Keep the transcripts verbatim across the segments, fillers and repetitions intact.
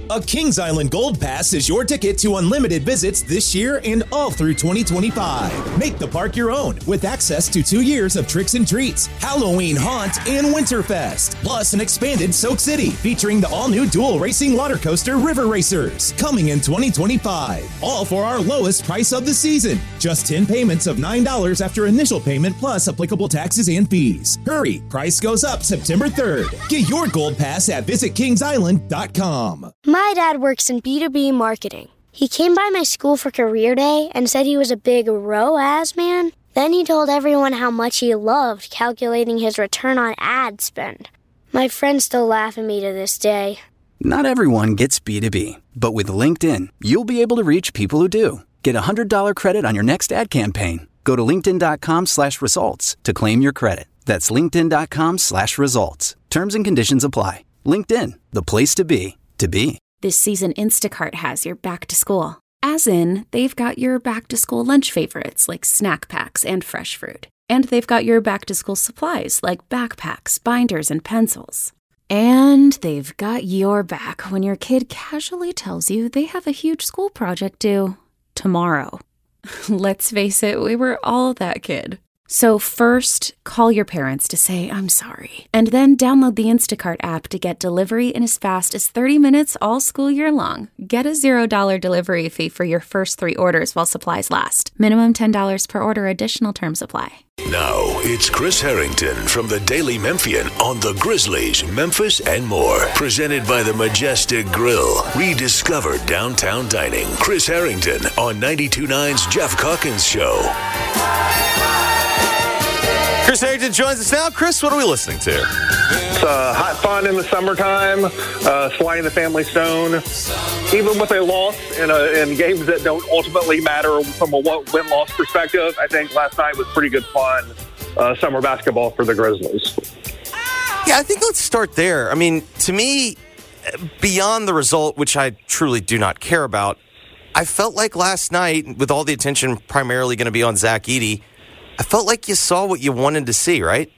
A Kings Island Gold Pass is your ticket to unlimited visits this year and all through twenty twenty-five. Make the park your own with access to two years of tricks and treats, Halloween Haunt, and Winterfest. Plus an expanded Soak City featuring the all-new dual racing water coaster River Racers coming in twenty twenty-five. All for our lowest price of the season. Just ten payments of nine dollars after initial payment plus applicable taxes and fees. Hurry, price goes up September third. Get your Gold Pass at visit kings island dot com. My dad works in B two B marketing. He came by my school for career day and said he was a big R O A S man. Then he told everyone how much he loved calculating his return on ad spend. My friends still laugh at me to this day. Not everyone gets B two B, but with LinkedIn, you'll be able to reach people who do. Get a one hundred dollars credit on your next ad campaign. Go to linkedin.com slash results to claim your credit. That's linkedin.com slash results. Terms and conditions apply. LinkedIn, the place to be, to be. This season, Instacart has your back to school. As in, they've got your back to school lunch favorites like snack packs and fresh fruit. And they've got your back to school supplies like backpacks, binders, and pencils. And they've got your back when your kid casually tells you they have a huge school project due tomorrow. Let's face it, we were all that kid. So first, call your parents to say, I'm sorry. And then download the Instacart app to get delivery in as fast as thirty minutes all school year long. Get a zero dollars delivery fee for your first three orders while supplies last. Minimum ten dollars per order. Additional terms apply. Now, it's Chris Harrington from the Daily Memphian on the Grizzlies, Memphis, and more. Presented by the Majestic Grill. Rediscover downtown dining. Chris Harrington on ninety-two point nine's Jeff Calkins Show. Chris Harrington joins us now. Chris, what are we listening to? It's uh, hot fun in the summertime, uh, sliding the family stone. Even with a loss in, a, in games that don't ultimately matter from a win-loss perspective, I think last night was pretty good fun uh, summer basketball for the Grizzlies. Yeah, I think let's start there. I mean, to me, beyond the result, which I truly do not care about, I felt like last night, with all the attention primarily going to be on Zach Edey, I felt like you saw what you wanted to see, right?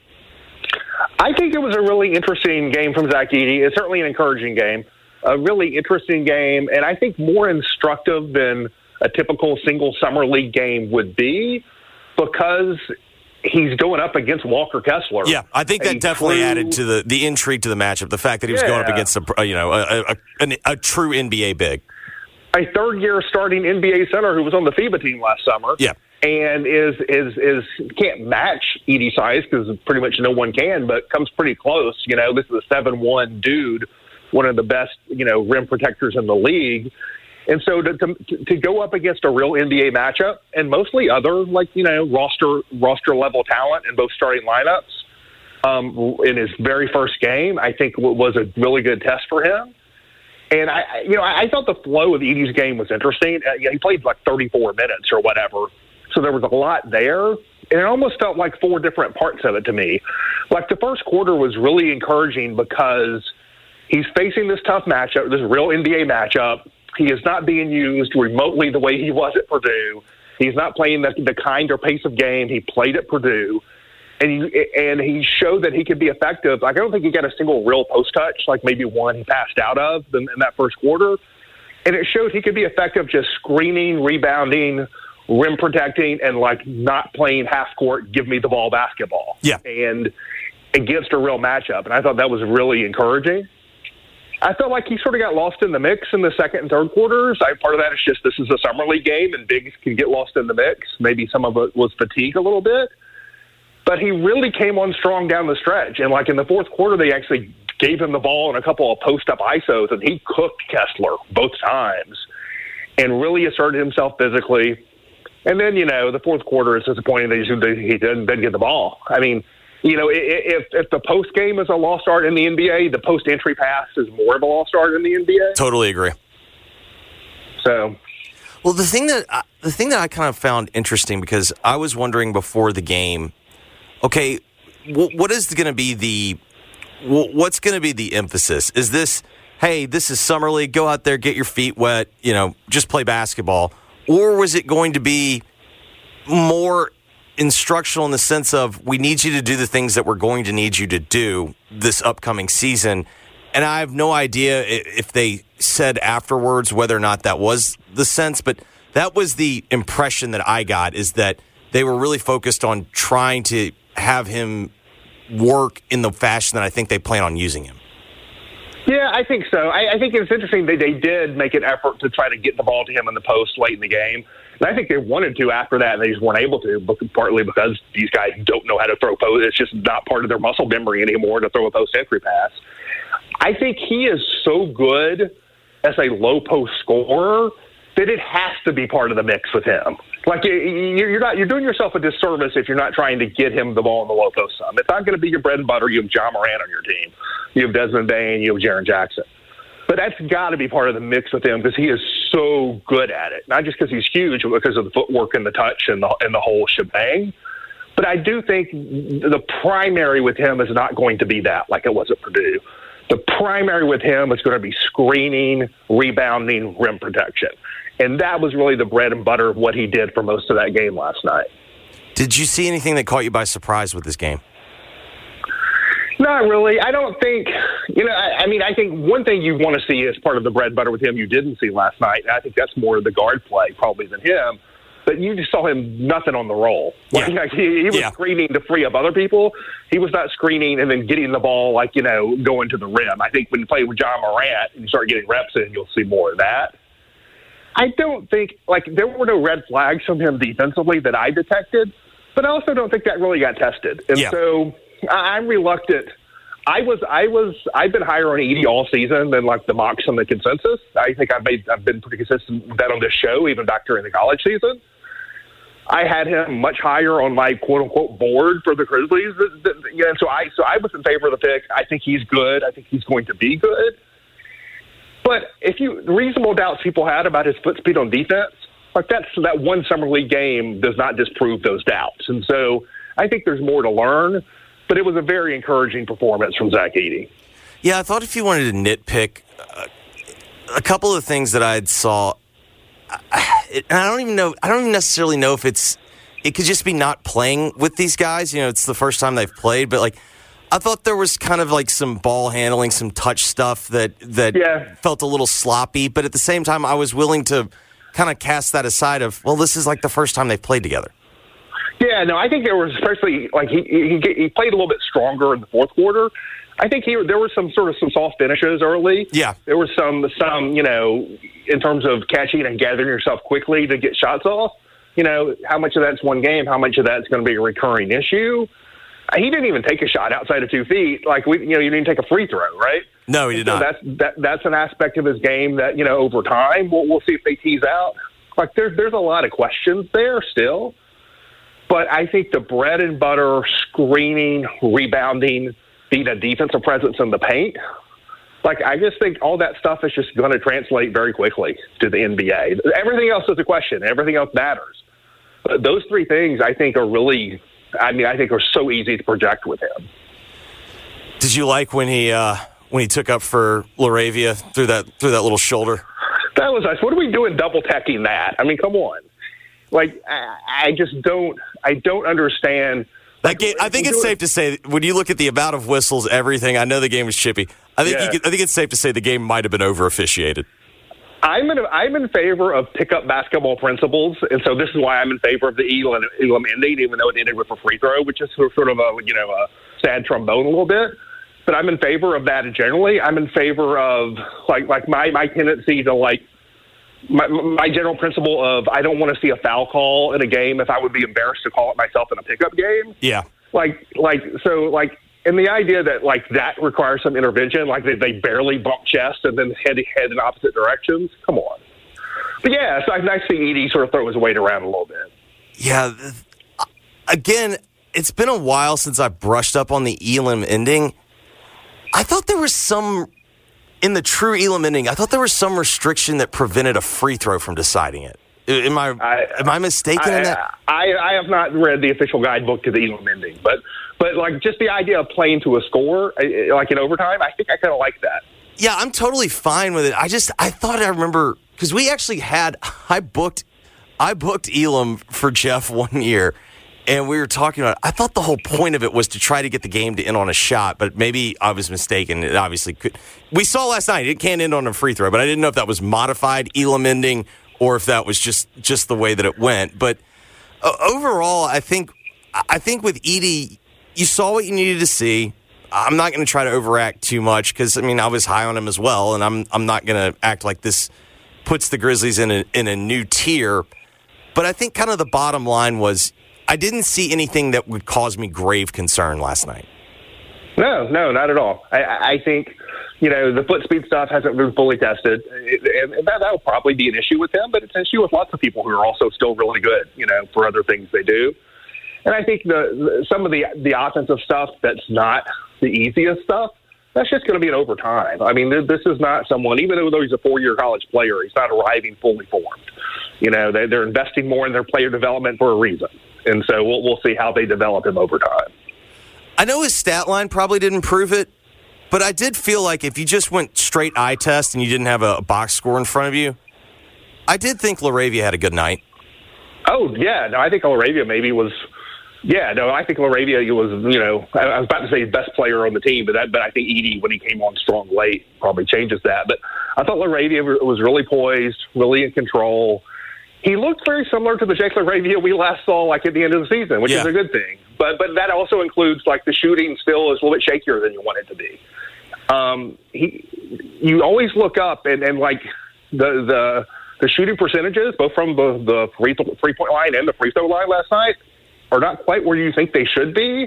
I think it was a really interesting game from Zach Edey. It's certainly an encouraging game, a really interesting game, and I think more instructive than a typical single summer league game would be because he's going up against Walker Kessler. Yeah, I think that definitely true, added to the, the intrigue to the matchup, the fact that he was yeah. going up against a, you know, a, a, a, a true N B A big. A third-year starting N B A center who was on the FIBA team last summer. Yeah. And is is is can't match Edey size because pretty much no one can, but comes pretty close. You know, this is a seven one dude, one of the best, you know, rim protectors in the league. And so to, to to go up against a real N B A matchup and mostly other, like, you know, roster roster level talent in both starting lineups um, in his very first game, I think was a really good test for him. And I, you know, I thought the flow of Edey's game was interesting. Uh, you know, he played like thirty-four minutes or whatever. So there was a lot there, and it almost felt like four different parts of it to me. Like the first quarter was really encouraging because he's facing this tough matchup, this real N B A matchup. He is not being used remotely the way he was at Purdue. He's not playing the, the kind or pace of game he played at Purdue. And he, and he showed that he could be effective. Like, I don't think he got a single real post touch, like maybe one he passed out of in, in that first quarter. And it showed he could be effective just screening, rebounding, rim protecting, and like not playing half court, give me the ball basketball. Yeah. And against a real matchup. And I thought that was really encouraging. I felt like he sort of got lost in the mix in the second and third quarters. I, part of that is just this is a summer league game and bigs can get lost in the mix. Maybe some of it was fatigue a little bit. But he really came on strong down the stretch. And like in the fourth quarter, they actually gave him the ball in a couple of post-up I S Os, and he cooked Kessler both times and really asserted himself physically. And then, you know, the fourth quarter is disappointing that he didn't, didn't get the ball. I mean, you know, if if the post game is a lost art in the N B A, the post entry pass is more of a lost art in the N B A. Totally agree. So, well, the thing that I, the thing that I kind of found interesting, because I was wondering before the game, okay, w- what is going to be the w- what's going to be the emphasis? Is this, hey, this is summer league, go out there, get your feet wet, you know, just play basketball, or was it going to be more instructional in the sense of we need you to do the things that we're going to need you to do this upcoming season, and I have no idea if they said afterwards whether or not that was the sense, but that was the impression that I got, is that they were really focused on trying to have him work in the fashion that I think they plan on using him. Yeah, I think so. I, I think it's interesting that they did make an effort to try to get the ball to him in the post late in the game. And I think they wanted to after that, and they just weren't able to, partly because these guys don't know how to throw post. It's just not part of their muscle memory anymore to throw a post entry pass. I think he is so good as a low post scorer that it has to be part of the mix with him. Like you're not, you're doing yourself a disservice if you're not trying to get him the ball in the low post some. It's not going to be your bread and butter. You have John Morant on your team. You have Desmond Bain. You have Jaren Jackson. But that's got to be part of the mix with him because he is so good at it. Not just because he's huge, but because of the footwork and the touch and the and the whole shebang. But I do think the primary with him is not going to be that like it was at Purdue. The primary with him is going to be screening, rebounding, rim protection. And that was really the bread and butter of what he did for most of that game last night. Did you see anything that caught you by surprise with this game? Not really. I don't think, you know, I, I mean, I think one thing you want to see as part of the bread and butter with him you didn't see last night, and I think that's more the guard play probably than him, but you just saw him nothing on the roll. Yeah. Like, he, he was yeah. screening to free up other people. He was not screening and then getting the ball, like, you know, going to the rim. I think when you play with John Morant and you start getting reps in, you'll see more of that. I don't think, like, there were no red flags from him defensively that I detected, but I also don't think that really got tested. And yeah. so I'm reluctant. I was, I was, I've been higher on Edey all season than like the mocks and the consensus. I think I've made, I've been pretty consistent with that on this show, even back during the college season. I had him much higher on my quote unquote board for the Grizzlies. Yeah, so I, so I was in favor of the pick. I think he's good. I think he's going to be good. But if you, the reasonable doubts people had about his foot speed on defense, like that's, that one summer league game does not disprove those doubts. And so I think there's more to learn. But it was a very encouraging performance from Zach Edey. Yeah, I thought if you wanted to nitpick uh, a couple of things that I saw, I, and I don't even know, I don't even necessarily know if it's, it could just be not playing with these guys. You know, it's the first time they've played, but like, I thought there was kind of like some ball handling, some touch stuff that, that yeah. felt a little sloppy. But at the same time, I was willing to kind of cast that aside of, well, this is like the first time they've played together. Yeah, no, I think there was especially like he, he he played a little bit stronger in the fourth quarter. I think he there were some sort of some soft finishes early. Yeah, there was some some you know in terms of catching and gathering yourself quickly to get shots off. You know how much of that's one game, how much of that's going to be a recurring issue. He didn't even take a shot outside of two feet. Like we, you know, you didn't take a free throw, right? No, he did so not. That's that that's an aspect of his game that you know over time we'll we'll see if they tease out. Like there's there's a lot of questions there still. But I think the bread and butter, screening, rebounding, being a defensive presence in the paint, like I just think all that stuff is just going to translate very quickly to the N B A. Everything else is a question. Everything else matters. But those three things I think are really, I mean, I think are so easy to project with him. Did you like when he uh, when he took up for LaRavia through that through that little shoulder? That was nice. What are we doing double teching that? I mean, come on. Like, I, I just don't, I don't understand. That game, I think it's safe to say, when you look at the amount of whistles, everything, I know the game was chippy. I think, yeah. you could, I think it's safe to say the game might have been over officiated. I'm in, I'm in favor of pickup basketball principles, and so this is why I'm in favor of the Elam, Elam ending, even though it ended with a free throw, which is sort of a, you know, a sad trombone a little bit. But I'm in favor of that generally. I'm in favor of, like, like my, my tendency to, like, My, my general principle of I don't want to see a foul call in a game if I would be embarrassed to call it myself in a pickup game. Yeah. Like, like, so, like, and the idea that, like, that requires some intervention, like they, they barely bump chest and then head to head in opposite directions. Come on. But, yeah, so I nice to see Edey sort of throw his weight around a little bit. Yeah. Again, it's been a while since I brushed up on the Elam ending. I thought there was some... In the true Elam ending, I thought there was some restriction that prevented a free throw from deciding it. Am I, I am I mistaken I, in that? I, I have not read the official guidebook to the Elam ending, but but like just the idea of playing to a score, like in overtime, I think I kind of like that. Yeah, I'm totally fine with it. I just I thought I remember because we actually had I booked I booked Elam for Jeff one year, and we were talking about it. I thought the whole point of it was to try to get the game to end on a shot, but maybe I was mistaken. It obviously could. We saw last night it can't end on a free throw, but I didn't know if that was modified Elam ending or if that was just, just the way that it went. But uh, overall, I think I think with Edey, you saw what you needed to see. I'm not going to try to overact too much because, I mean, I was high on him as well, and I'm I'm not going to act like this puts the Grizzlies in a, in a new tier. But I think kind of the bottom line was I didn't see anything that would cause me grave concern last night. No, no, not at all. I, I think, you know, the foot speed stuff hasn't been fully tested, and that will probably be an issue with him, but it's an issue with lots of people who are also still really good, you know, for other things they do. And I think the, the some of the the offensive stuff that's not the easiest stuff, that's just going to be an overtime. I mean, this is not someone, even though he's a four-year college player, he's not arriving fully formed. You know, they, they're investing more in their player development for a reason. And so we'll, we'll see how they develop him over time. I know his stat line probably didn't prove it, but I did feel like if you just went straight eye test and you didn't have a box score in front of you, I did think LaRavia had a good night. Oh, yeah. No, I think LaRavia maybe was – yeah, no, I think LaRavia was, you know, I, I was about to say his best player on the team, but that, but I think Edey, when he came on strong late, probably changes that. But I thought LaRavia was really poised, really in control. He looked very similar to the Jake LaRavia we last saw, like, at the end of the season, which yeah. is a good thing. But but that also includes, like, the shooting still is a little bit shakier than you want it to be. Um, he, you always look up and, and like, the the the shooting percentages, both from the, the free, three-point line and the free throw line last night, are not quite where you think they should be,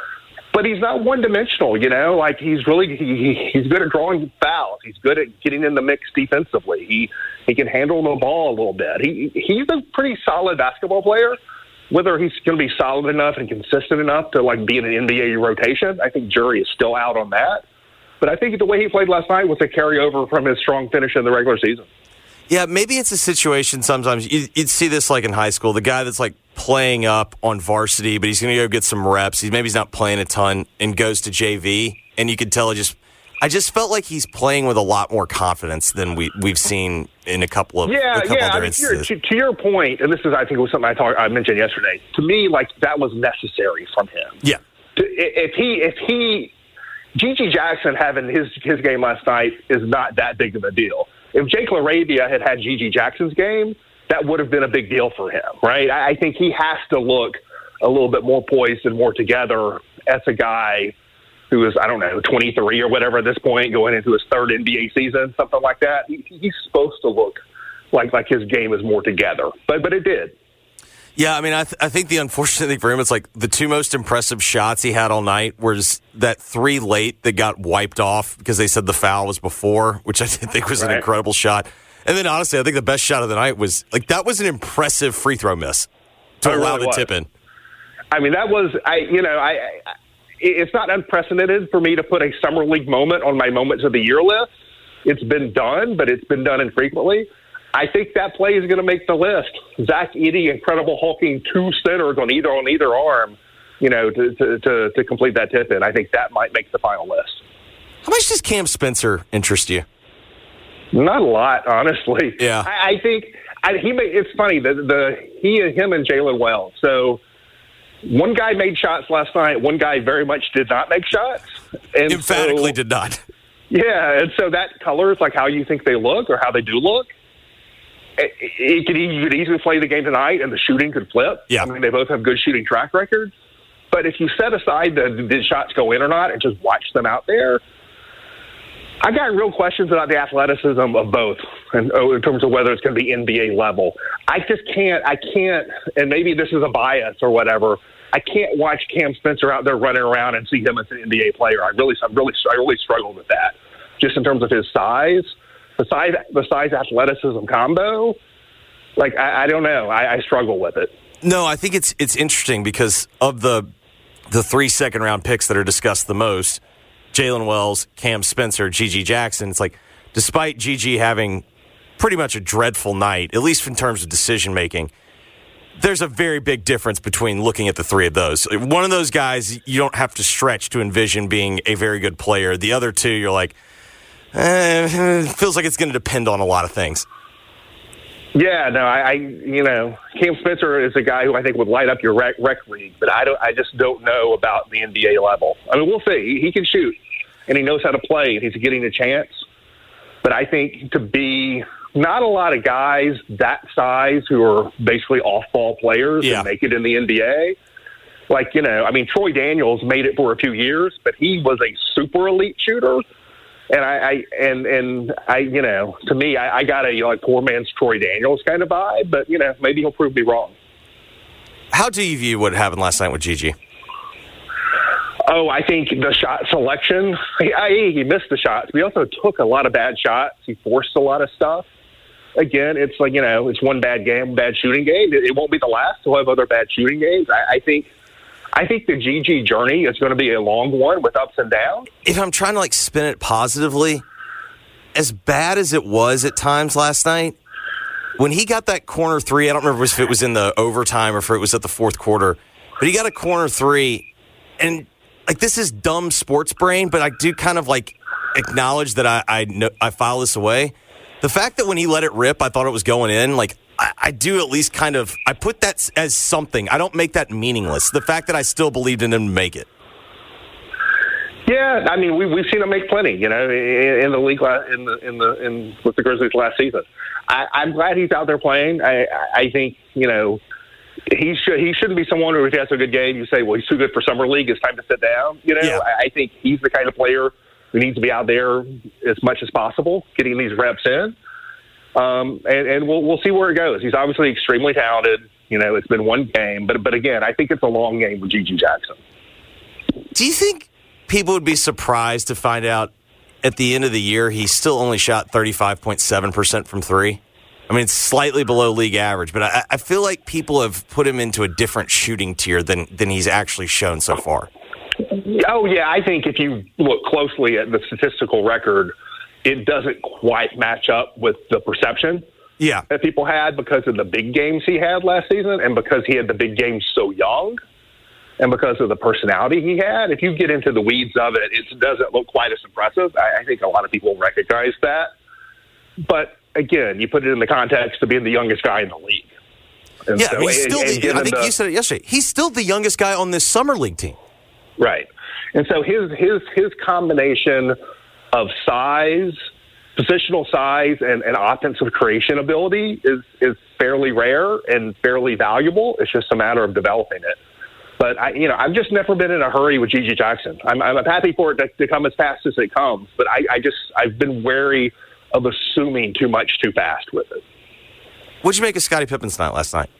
but he's not one-dimensional, you know? Like, he's really he, he's good at drawing fouls. He's good at getting in the mix defensively. He he can handle the ball a little bit. He He's a pretty solid basketball player. Whether he's going to be solid enough and consistent enough to, like, be in an N B A rotation, I think jury is still out on that. But I think the way he played last night was a carryover from his strong finish in the regular season. Yeah, maybe it's a situation sometimes. You'd see this like in high school. The guy that's like playing up on varsity, but he's going to go get some reps. He's maybe he's not playing a ton and goes to J V, and you could tell it just. I just felt like he's playing with a lot more confidence than we we've seen in a couple of yeah a couple yeah. other I mean, instances. To, to your point, and this is I think was something I talked I mentioned yesterday. To me, like that was necessary from him. Yeah. To, if he if he Gigi Jackson having his his game last night is not that big of a deal. If Jake LaRavia had had Gigi Jackson's game, that would have been a big deal for him, right? I, I think he has to look a little bit more poised and more together as a guy who is, I don't know, twenty-three or whatever at this point, going into his third N B A season, something like that. He, he's supposed to look like like his game is more together, but but it did. Yeah, I mean, I, th- I think the unfortunate thing for him is like the two most impressive shots he had all night was that three late that got wiped off because they said the foul was before, which I did think was right. an incredible shot. And then honestly, I think the best shot of the night was like that was an impressive free throw miss to it allow really the was. tip in. I mean, that was I. You know, I, I. It's not unprecedented for me to put a summer league moment on my moments of the year list. It's been done, but it's been done infrequently. I think that play is going to make the list. Zach Edey, incredible hulking two centers on either on either arm, you know, to, to, to, to complete that tip in. I think that might make the final list. How much does Cam Spencer interest you? Not a lot, honestly. Yeah, I, I think I, he. Made, it's funny the the he and him and Jalen Wells. So one guy made shots last night. One guy very much did not make shots. And emphatically so, did not. Yeah, and so that colors like how you think they look or how they do look. It, it could, you could easily play the game tonight, and the shooting could flip. Yeah. I mean, they both have good shooting track records. But if you set aside the did shots go in or not and just watch them out there, I got real questions about the athleticism of both, and in terms of whether it's going to be N B A level. I just can't. I can't. And maybe this is a bias or whatever. I can't watch Cam Spencer out there running around and see him as an N B A player. I really, I really, I really struggle with that, just in terms of his size. Besides, besides athleticism combo, like I, I don't know, I, I struggle with it. No, I think it's it's interesting because of the the three second round picks that are discussed the most, Jalen Wells, Cam Spencer, Gigi Jackson. It's like despite Gigi having pretty much a dreadful night, at least in terms of decision making, there's a very big difference between looking at the three of those. One of those guys you don't have to stretch to envision being a very good player. The other two, you're like. Uh, it feels like it's going to depend on a lot of things. Yeah, no, I, I, you know, Cam Spencer is a guy who I think would light up your rec, rec league, but I don't, I just don't know about the N B A level. I mean, we'll see. He, he can shoot, and he knows how to play, and he's getting a chance. But I think to be not a lot of guys that size who are basically off-ball players yeah. and make it in the N B A. Like, you know, I mean, Troy Daniels made it for a few years, but he was a super elite shooter. And I, I and and I, you know, to me, I, I got a you know, like poor man's Troy Daniels kind of vibe, but you know, maybe he'll prove me wrong. How do you view what happened last night with Gigi? Oh, I think the shot selection. He, I, he missed the shots. But he also took a lot of bad shots. He forced a lot of stuff. Again, it's like you know, it's one bad game, bad shooting game. It, it won't be the last. He'll have other bad shooting games. I, I think. I think the Gigi journey is going to be a long one with ups and downs. If I'm trying to like spin it positively, as bad as it was at times last night, when he got that corner three, I don't remember if it was in the overtime or if it was at the fourth quarter, but he got a corner three, and like this is dumb sports brain, but I do kind of like acknowledge that I I, know, I file this away. The fact that when he let it rip, I thought it was going in, like. I, I do at least kind of, I put that as something. I don't make that meaningless. The fact that I still believed in him to make it. Yeah, I mean, we, we've seen him make plenty, you know, in, in the league, in the in the in with the Grizzlies last season. I, I'm glad he's out there playing. I, I think, you know, he should he shouldn't be someone who, if he has a good game, you say, well, he's too good for summer league. It's time to sit down. You know, yeah. I, I think he's the kind of player who needs to be out there as much as possible, getting these reps in. Um, and, and we'll we'll see where it goes. He's obviously extremely talented. You know, it's been one game, but but again, I think it's a long game with Gigi Jackson. Do you think people would be surprised to find out at the end of the year he still only shot thirty-five point seven percent from three? I mean, it's slightly below league average, but I, I feel like people have put him into a different shooting tier than than he's actually shown so far. Oh yeah, I think if you look closely at the statistical record, it doesn't quite match up with the perception yeah. that people had because of the big games he had last season and because he had the big games so young and because of the personality he had. If you get into the weeds of it, it doesn't look quite as impressive. I, I think a lot of people recognize that. But, again, you put it in the context of being the youngest guy in the league. And yeah, so, he's still and, the, and I think the, you said it yesterday. He's still the youngest guy on this summer league team. Right. And so his his his combination of size, positional size, and, and offensive creation ability is, is fairly rare and fairly valuable. It's just a matter of developing it. But, I, you know, I've just never been in a hurry with Gigi Jackson. I'm, I'm happy for it to, to come as fast as it comes, but I, I just, I've been wary of assuming too much too fast with it. What'd you make of Scottie Pippen's night last night?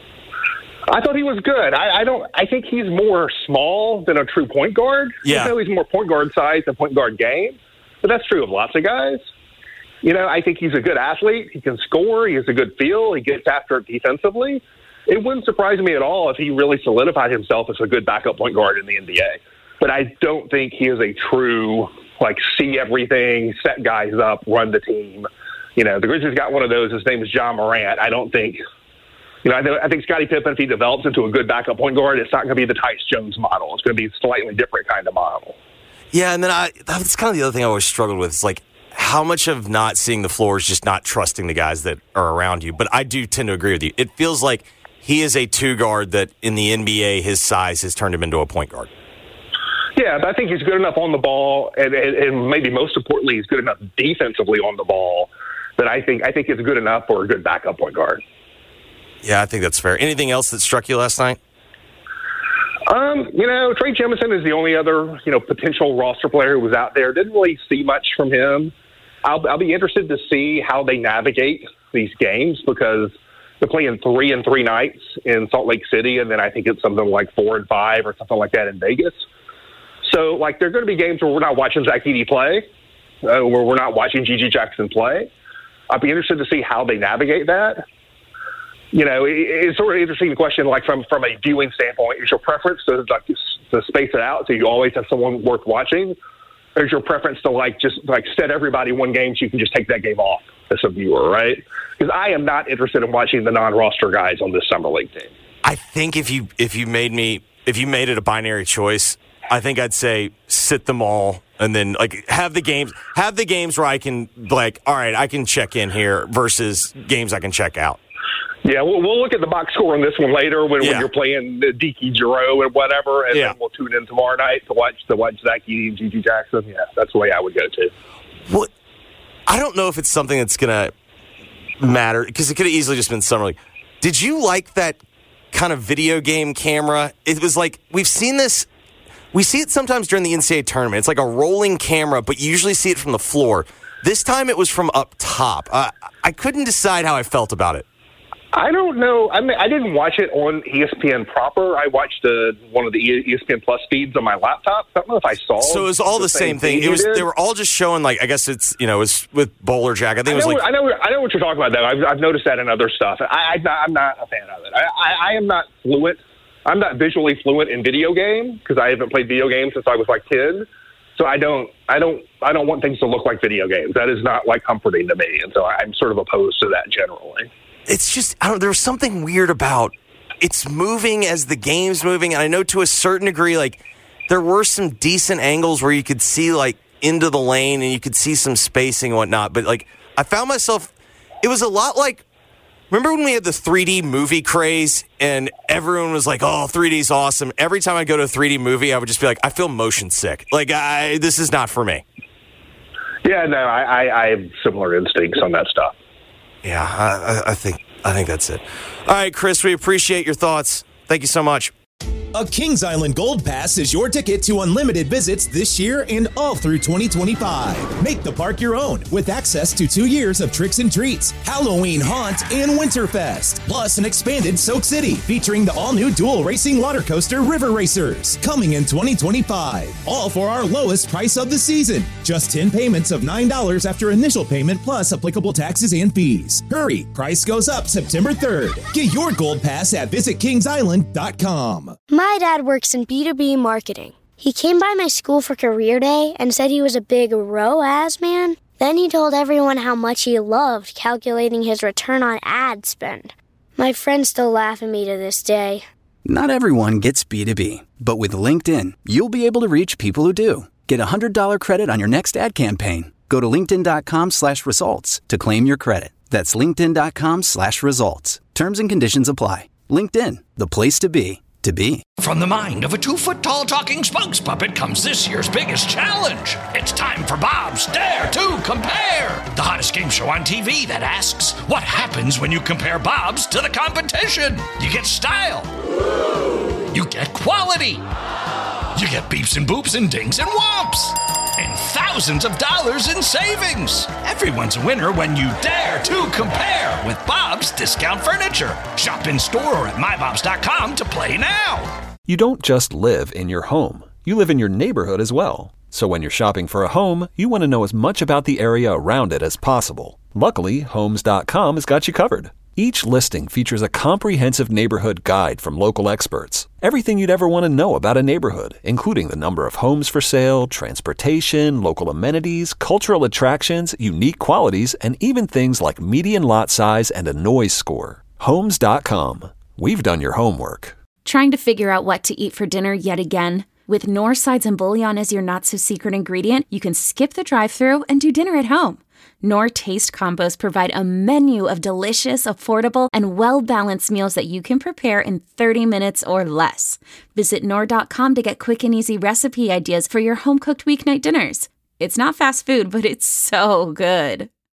I thought he was good. I, I don't. I think he's more small than a true point guard. Yeah. I know he's more point guard size than point guard game, but that's true of lots of guys. You know, I think he's a good athlete. He can score. He has a good feel. He gets after it defensively. It wouldn't surprise me at all if he really solidified himself as a good backup point guard in the N B A. But I don't think he is a true, like, see everything, set guys up, run the team. You know, the Grizzlies got one of those. His name is John Morant. I don't think, you know, I, th- I think Scottie Pippen, if he develops into a good backup point guard, it's not going to be the Tyus Jones model. It's going to be a slightly different kind of model. Yeah, and then I that's kind of the other thing I always struggled with. It's like, how much of not seeing the floor is just not trusting the guys that are around you? But I do tend to agree with you. It feels like he is a two guard that in the N B A, his size has turned him into a point guard. Yeah, but I think he's good enough on the ball, and, and, and maybe most importantly, he's good enough defensively on the ball that I think I think it's good enough for a good backup point guard. Yeah, I think that's fair. Anything else that struck you last night? Um, you know, Trey Jemison is the only other, you know, potential roster player who was out there. Didn't really see much from him. I'll, I'll be interested to see how they navigate these games because they're playing three and three nights in Salt Lake City, and then I think it's something like four and five or something like that in Vegas. So, like, there are going to be games where we're not watching Zach Edey play, uh, where we're not watching Gigi Jackson play. I'd be interested to see how they navigate that. You know, it, it's sort of interesting question, like from, from a viewing standpoint. Is your preference to, like, to space it out so you always have someone worth watching? Or is your preference to, like, just, like, set everybody one game so you can just take that game off as a viewer, right? Because I am not interested in watching the non-roster guys on this summer league team. I think if you if you made me if you made it a binary choice, I think I'd say sit them all and then like have the games have the games where I can like, all right, I can check in here versus games I can check out. Yeah, we'll, we'll look at the box score on this one later when, yeah. when you're playing Deke Giroux and whatever, and yeah. then we'll tune in tomorrow night to watch to watch Zach Edey and Gigi Jackson. Yeah, that's the way I would go to. What? I don't know if it's something that's gonna matter because it could have easily just been summer league. Did you like that kind of video game camera? It was like we've seen this. We see it sometimes during the N C double A tournament. It's like a rolling camera, but you usually see it from the floor. This time it was from up top. Uh, I couldn't decide how I felt about it. I don't know. I mean, I didn't watch it on E S P N proper. I watched uh, one of the E S P N Plus feeds on my laptop. I don't know if I saw. So it was all the, the same, same thing. thing. It was. Did. They were all just showing like I guess it's you know it was with Bowler Jack. I think I it was know, like I know. I know what you're talking about. Though I've, I've noticed that in other stuff. I, I'm, not, I'm not a fan of it. I, I, I am not fluent. I'm not visually fluent in video game because I haven't played video games since I was like ten. So I don't. I don't. I don't want things to look like video games. That is not like comforting to me, and so I'm sort of opposed to that generally. It's just, I don't, there's something weird about it's moving as the game's moving. And I know to a certain degree, like, there were some decent angles where you could see, like, into the lane and you could see some spacing and whatnot. But, like, I found myself, it was a lot like, remember when we had the three D movie craze and everyone was like, oh, three D's awesome. Every time I go to a three D movie, I would just be like, I feel motion sick. Like, I, this is not for me. Yeah, no, I, I, I have similar instincts on that stuff. Yeah, I, I think I think that's it. All right, Chris, we appreciate your thoughts. Thank you so much. A Kings Island Gold Pass is your ticket to unlimited visits this year and all through twenty twenty-five. Make the park your own with access to two years of tricks and treats, Halloween Haunt, and Winterfest. Plus an expanded Soak City featuring the all-new dual racing water coaster River Racers coming in twenty twenty-five. All for our lowest price of the season. Just ten payments of nine dollars after initial payment plus applicable taxes and fees. Hurry, price goes up September third. Get your Gold Pass at visit kings island dot com. My dad works in B two B marketing. He came by my school for career day and said he was a big R O A S man. Then he told everyone how much he loved calculating his return on ad spend. My friends still laugh at me to this day. Not everyone gets B two B, but with LinkedIn, you'll be able to reach people who do. Get a one hundred dollars credit on your next ad campaign. Go to linkedin.com slash results to claim your credit. That's linkedin.com slash results. Terms and conditions apply. LinkedIn, the place to be. To be. From the mind of a two-foot-tall talking spokes puppet comes this year's biggest challenge. It's time for Bob's Dare to Compare, the hottest game show on T V that asks, what happens when you compare Bob's to the competition? You get style. You get quality. You get beeps and boops and dings and whomps. And thousands of dollars in savings. Everyone's a winner when you dare to compare with Bob's Discount Furniture. Shop in store or at my bobs dot com to play now. You don't just live in your home. You live in your neighborhood as well. So when you're shopping for a home, you want to know as much about the area around it as possible. Luckily, homes dot com has got you covered. Each listing features a comprehensive neighborhood guide from local experts. Everything you'd ever want to know about a neighborhood, including the number of homes for sale, transportation, local amenities, cultural attractions, unique qualities, and even things like median lot size and a noise score. homes dot com. We've done your homework. Trying to figure out what to eat for dinner yet again? With Knorr sides and bouillon as your not-so-secret ingredient, you can skip the drive-thru and do dinner at home. Knorr Taste Combos provide a menu of delicious, affordable, and well-balanced meals that you can prepare in thirty minutes or less. Visit Knorr dot com to get quick and easy recipe ideas for your home-cooked weeknight dinners. It's not fast food, but it's so good.